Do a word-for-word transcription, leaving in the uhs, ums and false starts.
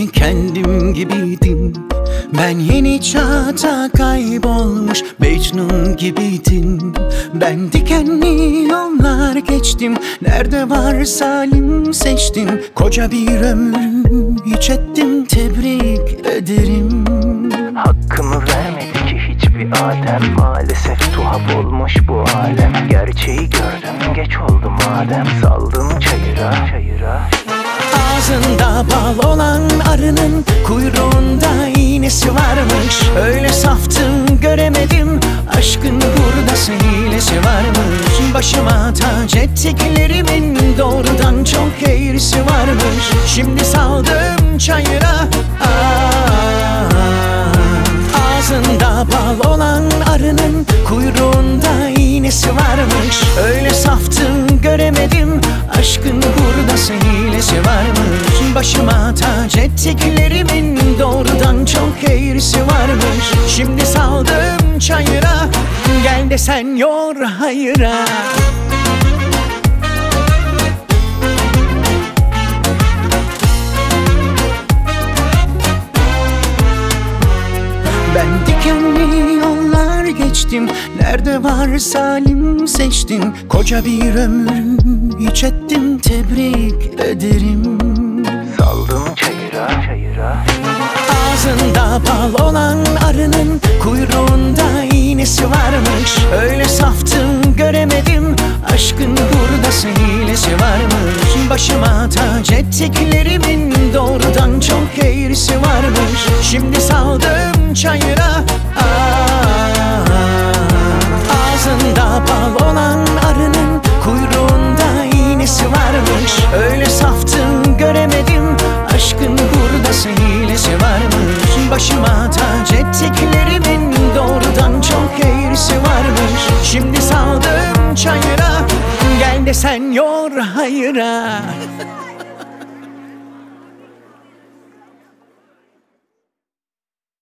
önce kendim gibiydim. Ben yeni çağda kaybolmuş Mecnun gibiydim. Ben dikenli yollar geçtim, nerede var salim seçtim. Koca bir ömrü hiç ettim, tebrik ederim. Hakkımı vermedi ki hiçbir Adem. Maalesef tuhaf olmuş bu alem. Gerçeği gördüm, geç oldu madem. Saldım çayıra, çayıra. Ağzında bal olan arının kuyruğunda iğnesi varmış. Öyle saftım göremedim, aşkın hurdası hilesi varmış. Başıma tac ettiklerimin doğrudan çok eğrisi varmış. Şimdi saldım çayıra. Aa, ağzında bal olan arının kuyruğunda iğnesi varmış. Öyle saftım göremedim, aşkın hurdası hilesi varmış. Başıma tac ettiklerimin doğrudan çok eğrisi varmış. Şimdi saldım çayıra, gel de sen yor hayıra. Ben dikenli yollar geçtim, nerede var salim seçtim. Koca bir ömrü hiç ettim, tebrik ederim. Saldım çayıra, çayıra. Ağzında bal olan arının kuyruğunda iğnesi varmış. Öyle saftım göremedim, aşkın hurdası hilesi varmış. Başıma tac ettiklerimin doğrudan çok eğrisi varmış. Şimdi saldım çayıra. Aa, ağzında bal olan arının kuyruğunda iğnesi varmış. Öyle saftım göremedim, aşkın hurdası hilesi varmış. Başıma tac ettiklerimin doğrudan çok eğrisi varmış. Şimdi saldım çayıra, gel de sen yor hayıra.